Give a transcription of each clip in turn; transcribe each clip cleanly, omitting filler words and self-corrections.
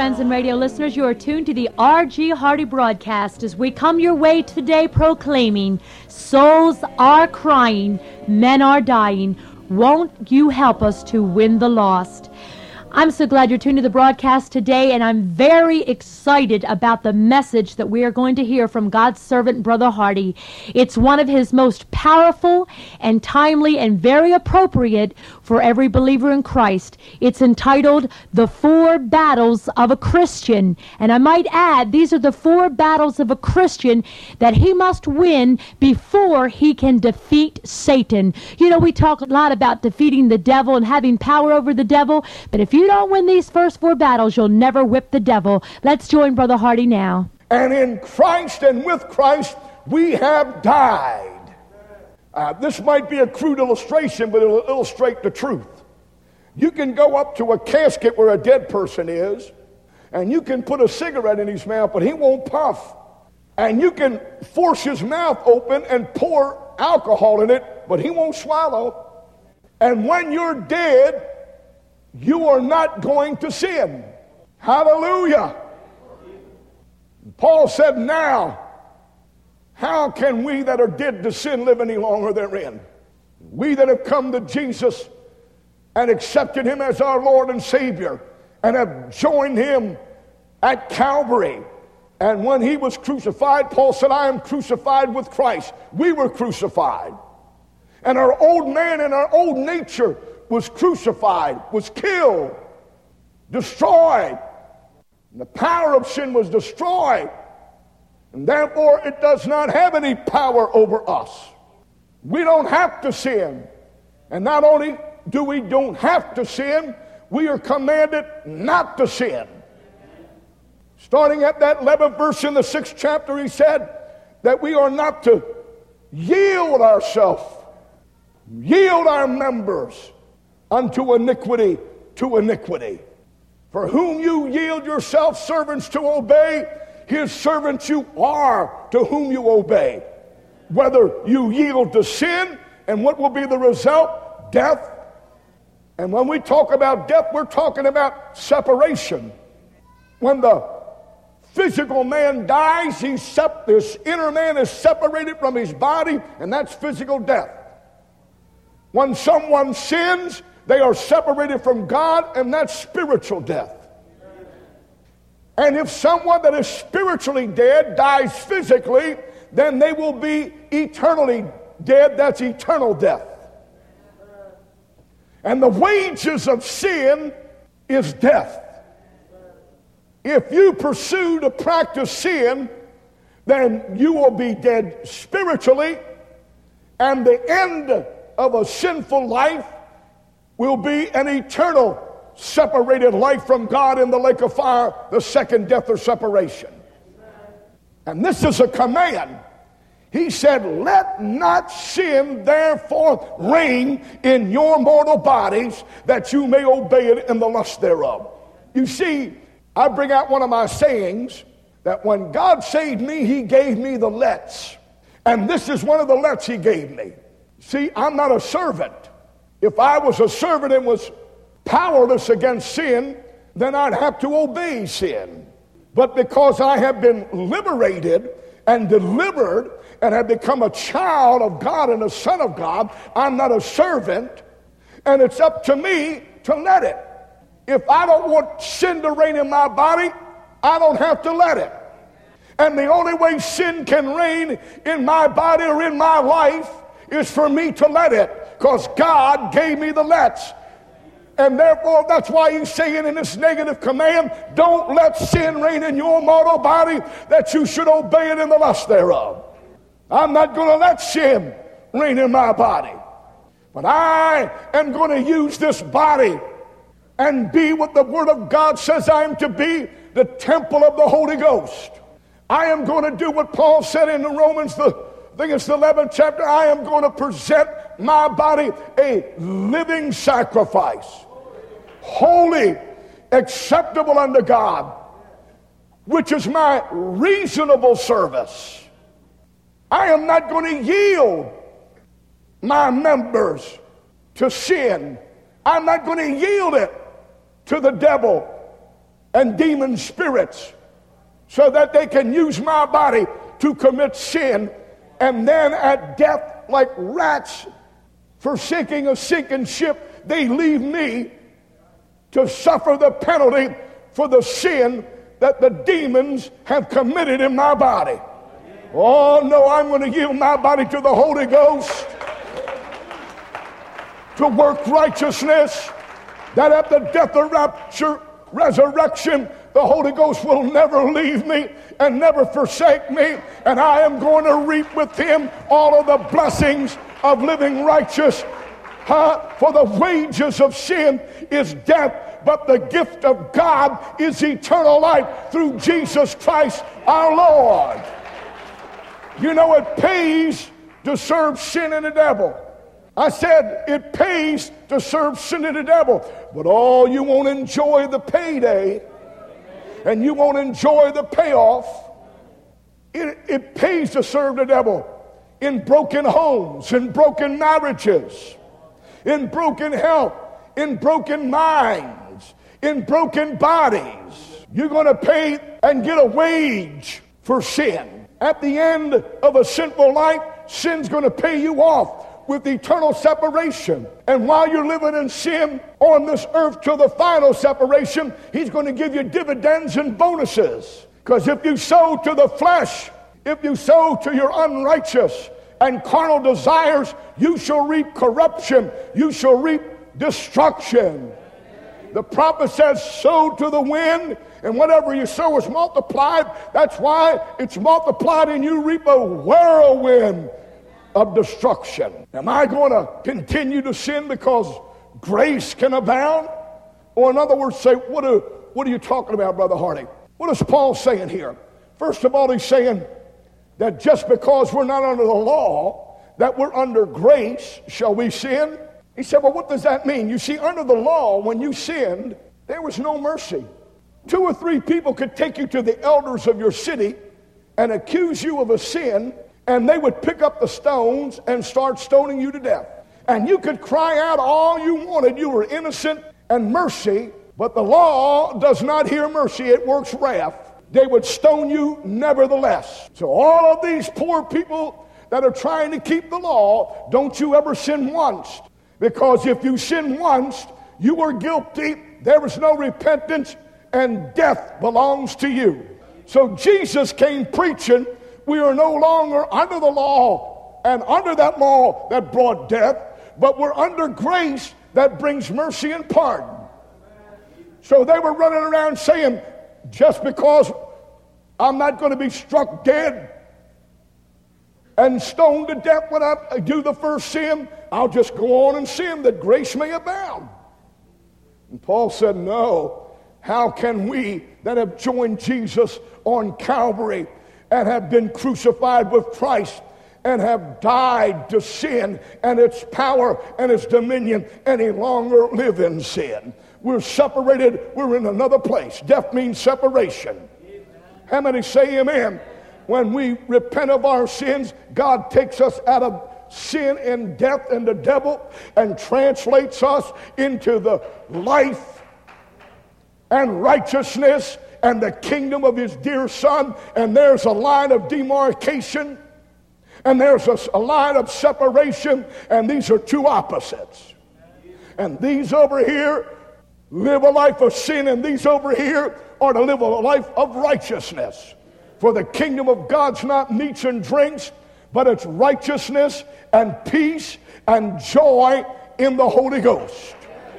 friends and radio listeners. You are tuned to the R.G. Hardy broadcast as we come your way today proclaiming, souls are crying, men are dying. Won't you help us to win the lost? I'm so glad you're tuned to the broadcast today, and I'm very excited about the message that we are going to hear from God's servant, Brother Hardy. It's one of his most powerful and timely and very appropriate for every believer in Christ. It's entitled, The Four Battles of a Christian. And I might add, these are the four battles of a Christian that he must win before he can defeat Satan. You know, we talk a lot about defeating the devil and having power over the devil, but if you don't win these first four battles, you'll never whip the devil. Let's join Brother Hardy now. And in Christ and with Christ, we have died. This might be a crude illustration, but it'll illustrate the truth. You can go up to a casket where a dead person is, and you can put a cigarette in his mouth, but he won't puff. And you can force his mouth open and pour alcohol in it, but he won't swallow. And when you're dead, you are not going to sin. Hallelujah. Paul said, now, how can we that are dead to sin live any longer therein? We that have come to Jesus and accepted him as our Lord and Savior and have joined him at Calvary. And when he was crucified, Paul said, I am crucified with Christ. We were crucified. And our old man and our old nature was crucified, was killed, destroyed. And the power of sin was destroyed. And therefore it does not have any power over us. We don't have to sin. And not only do we don't have to sin, we are commanded not to sin. Starting at that 11th verse in the 6th chapter, he said that we are not to yield ourselves, yield our members unto iniquity to iniquity. For whom you yield yourself servants to obey, his servants you are to whom you obey. Whether you yield to sin, and what will be the result? Death. And when we talk about death, we're talking about separation. When the physical man dies, this inner man is separated from his body, and that's physical death. When someone sins, they are separated from God, and that's spiritual death. And if someone that is spiritually dead dies physically, then they will be eternally dead. That's eternal death. And the wages of sin is death. If you pursue to practice sin, then you will be dead spiritually, and the end of a sinful life will be an eternal separated life from God in the lake of fire, the second death or separation. And this is a command. He said, let not sin therefore reign in your mortal bodies, that you may obey it in the lust thereof. You see, I bring out one of my sayings, that when God saved me, he gave me the lets. And this is one of the lets he gave me. See, I'm not a servant. If I was a servant and was powerless against sin, then I'd have to obey sin. But because I have been liberated and delivered and have become a child of God and a son of God, I'm not a servant, and it's up to me to let it. If I don't want sin to reign in my body, I don't have to let it. And the only way sin can reign in my body or in my life is for me to let it, because God gave me the lets. And therefore, that's why he's saying in this negative command, don't let sin reign in your mortal body, that you should obey it in the lust thereof. I'm not going to let sin reign in my body, but I am going to use this body and be what the Word of God says I am to be, the temple of the Holy Ghost. I am going to do what Paul said in the Romans, I think it's the 11th chapter, I am going to present my body a living sacrifice, holy, acceptable unto God, which is my reasonable service. I am not going to yield my members to sin. I'm not going to yield it to the devil and demon spirits so that they can use my body to commit sin, and then at death, like rats forsaking a sinking ship, they leave me to suffer the penalty for the sin that the demons have committed in my body. Oh no, I'm going to give my body to the Holy Ghost to work righteousness, that at the death of rapture, resurrection, the Holy Ghost will never leave me and never forsake me, and I am going to reap with him all of the blessings of living righteous. For the wages of sin is death, but the gift of God is eternal life through Jesus Christ our Lord. You know, it pays to serve sin and the devil. I said it pays to serve sin and the devil, but oh, you won't enjoy the payday, and you won't enjoy the payoff. It pays to serve the devil in broken homes, in broken marriages, in broken health, in broken minds, in broken bodies. You're going to pay and get a wage for sin. At the end of a sinful life, sin's going to pay you off with eternal separation. And while you're living in sin on this earth till the final separation, he's going to give you dividends and bonuses. Because if you sow to the flesh, if you sow to your unrighteous and carnal desires, you shall reap corruption. You shall reap destruction. The prophet says, sow to the wind, and whatever you sow is multiplied. That's why it's multiplied, and you reap a whirlwind of destruction. Am I going to continue to sin because grace can abound? Or in other words, say, what are you talking about, Brother Hardy? What is Paul saying here? First of all, he's saying that just because we're not under the law, that we're under grace, shall we sin? He said, well, what does that mean? You see, under the law, when you sinned, there was no mercy. 2 or 3 people could take you to the elders of your city and accuse you of a sin, and they would pick up the stones and start stoning you to death. And you could cry out all you wanted. You were innocent and mercy, but the law does not hear mercy. It works wrath. They would stone you nevertheless. So all of these poor people that are trying to keep the law, don't you ever sin once. Because if you sin once, you are guilty. There is no repentance, and death belongs to you. So Jesus came preaching, we are no longer under the law, and under that law that brought death, but we're under grace that brings mercy and pardon. So they were running around saying, just because I'm not going to be struck dead and stoned to death when I do the first sin, I'll just go on and sin that grace may abound. And Paul said, no. How can we that have joined Jesus on Calvary and have been crucified with Christ and have died to sin and its power and its dominion any longer live in sin? We're separated. We're in another place. Death means separation. Amen. How many say amen? When we repent of our sins, God takes us out of sin and death and the devil and translates us into the life and righteousness and the kingdom of his dear Son. And there's a line of demarcation, and there's a line of separation, and these are two opposites. And these over here live a life of sin, and these over here are to live a life of righteousness. For the kingdom of God's not meats and drinks, but it's righteousness and peace and joy in the Holy Ghost.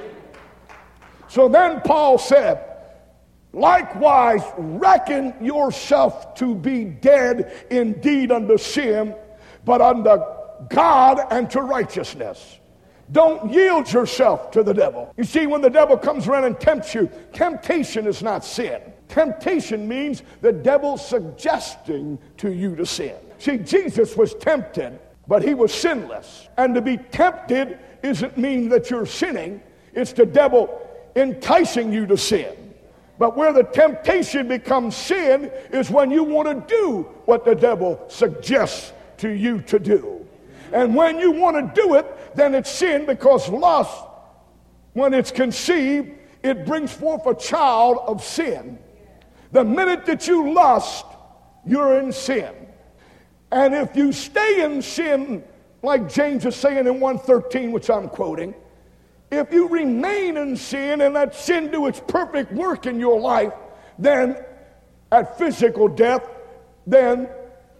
So then Paul said, likewise reckon yourself to be dead indeed unto sin, but unto God and to righteousness. Don't yield yourself to the devil. You see, when the devil comes around and tempts you, temptation is not sin. Temptation means the devil suggesting to you to sin. See, Jesus was tempted, but he was sinless. And to be tempted isn't mean that you're sinning. It's the devil enticing you to sin. But where the temptation becomes sin is when you want to do what the devil suggests to you to do. And when you want to do it, then it's sin, because lust, when it's conceived, it brings forth a child of sin. The minute that you lust, you're in sin. And if you stay in sin, like James is saying in 1:13, which I'm quoting, if you remain in sin and let sin do its perfect work in your life, then at physical death, then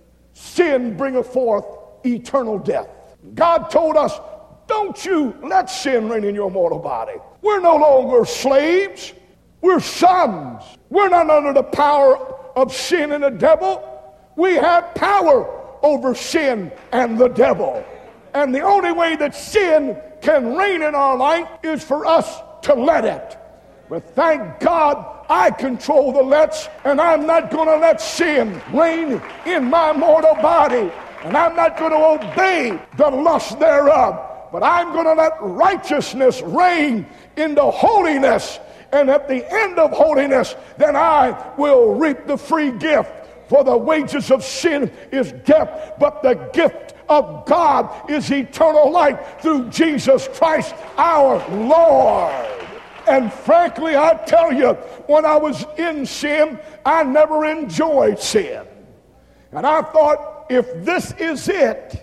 sin bringeth forth eternal death. God told us, don't you let sin reign in your mortal body. We're no longer slaves. We're sons. We're not under the power of sin and the devil. We have power over sin and the devil. And the only way that sin can reign in our life is for us to let it. But thank God I control the lets, and I'm not going to let sin reign in my mortal body. And I'm not going to obey the lust thereof. But I'm going to let righteousness reign into holiness. And at the end of holiness, then I will reap the free gift. For the wages of sin is death, but the gift of God is eternal life through Jesus Christ our Lord. And frankly, I tell you, when I was in sin, I never enjoyed sin. And I thought, if this is it,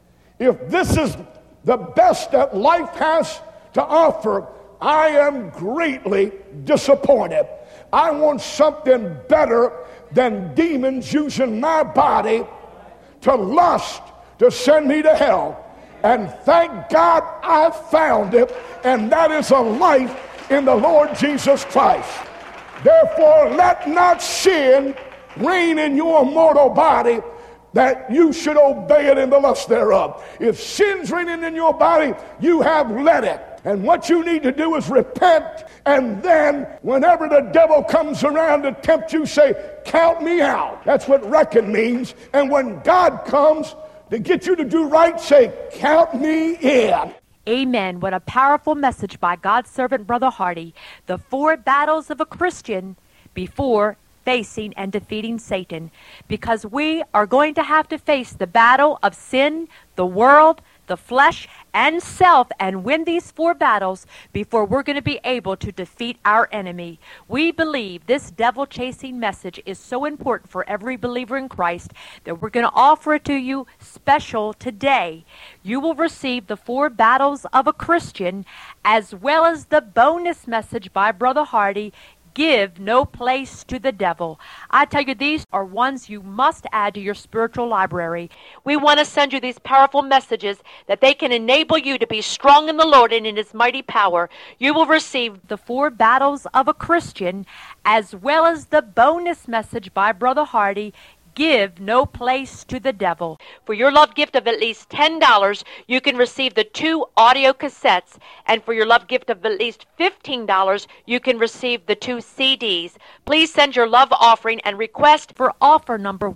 if this is the best that life has to offer, I am greatly disappointed. I want something better than demons using my body to lust, to send me to hell. And thank God I found it, and that is a life in the Lord Jesus Christ. Therefore, let not sin reign in your mortal body, that you should obey it in the lust thereof. If sin's reigning in your body, you have let it. And what you need to do is repent, and then whenever the devil comes around to tempt you, say, count me out. That's what reckon means. And when God comes to get you to do right, say, count me in. Amen. What a powerful message by God's servant, Brother Hardy. The 4 battles of a Christian before facing and defeating Satan. Because we are going to have to face the battle of sin, the world, the flesh, and self, and win these 4 battles before we're going to be able to defeat our enemy. We believe this devil-chasing message is so important for every believer in Christ that we're going to offer it to you special today. You will receive the 4 battles of a Christian, as well as the bonus message by Brother Hardy, Give No Place to the Devil. I tell you, these are ones you must add to your spiritual library. We want to send you these powerful messages that they can enable you to be strong in the Lord and in His mighty power. You will receive the 4 battles of a Christian, as well as the bonus message by Brother Hardy, Give No Place to the Devil. For your love gift of at least $10, you can receive the 2 audio cassettes. And for your love gift of at least $15, you can receive the 2 CDs. Please send your love offering and request for offer number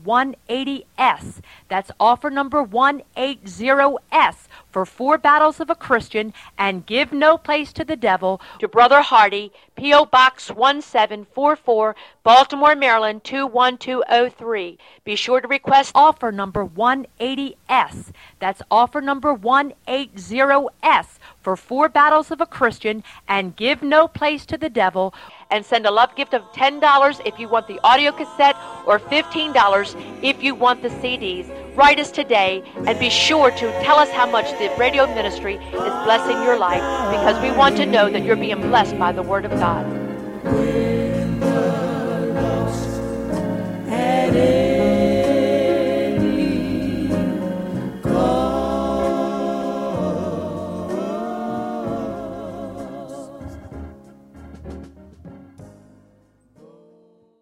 180S. That's offer number 180S for 4 battles of a Christian and Give No Place to the Devil to Brother Hardy, P.O. Box 1744, Baltimore, Maryland 21203. Be sure to request offer number 180S. That's offer number 180S for 4 battles of a Christian and Give No Place to the Devil. And send a love gift of $10 if you want the audio cassette, or $15 if you want the CDs. Write us today and be sure to tell us how much the radio ministry is blessing your life, because we want to know that you're being blessed by the Word of God.